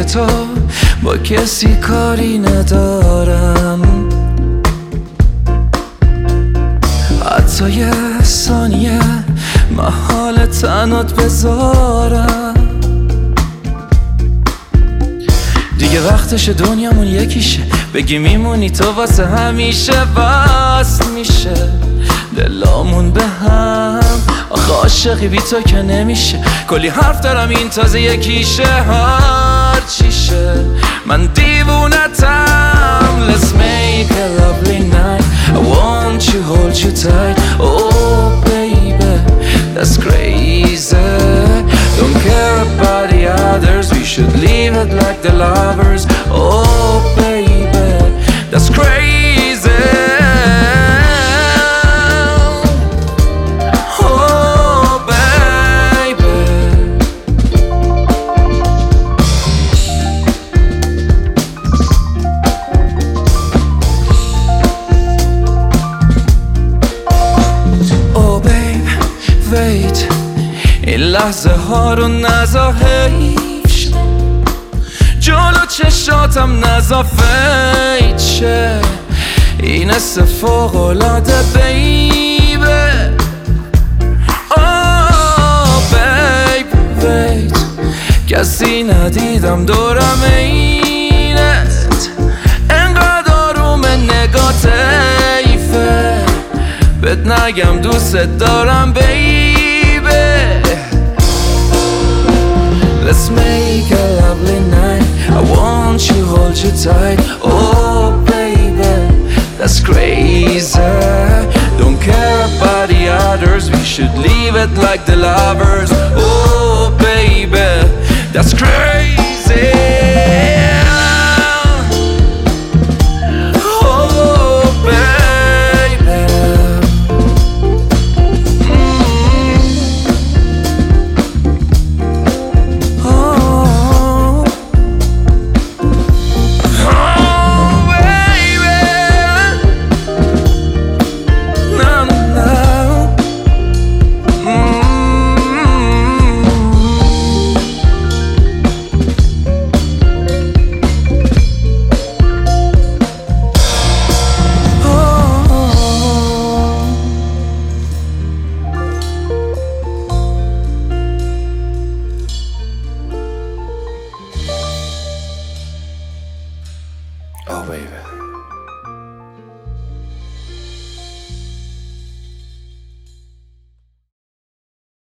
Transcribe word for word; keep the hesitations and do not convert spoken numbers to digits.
غیر تو با کسی کاری ندارم، حتی یه ثانیه محال تنات بذارم. دیگه وقتش دنیامون یکیشه، بگی میمونی تو واسه همیشه. بس میشه دلامون به هم، آخه عاشقی بی تو که نمیشه. کلی حرف دارم این تازه یکیشه، هر چیشه من دیوونتم. Let's make a lovely night, I want you, hold you tight. Oh baby, that's crazy. Don't care about the others, we should leave it like the lovers. Oh baby, that's crazy. Oh baby. Oh babe, wait, این لحظه ها رو نزا حیف شه، جلو چشاتم نزا فیت شه. این اسم فوق‌العاده بیبه. Oh babe wait، کسی ندیدم دورم اینت، انقدر آروم نگات ایفه، بهت نگم دوست دارم بیبه. Let's make a lovely night, I want you, hold you tight. Oh baby, that's crazy. Don't care about the others, we should leave it like the lovers. Oh baby, that's crazy. Oh baby. Mm. Oh. Oh baby. No, no, no. Mm. Oh baby.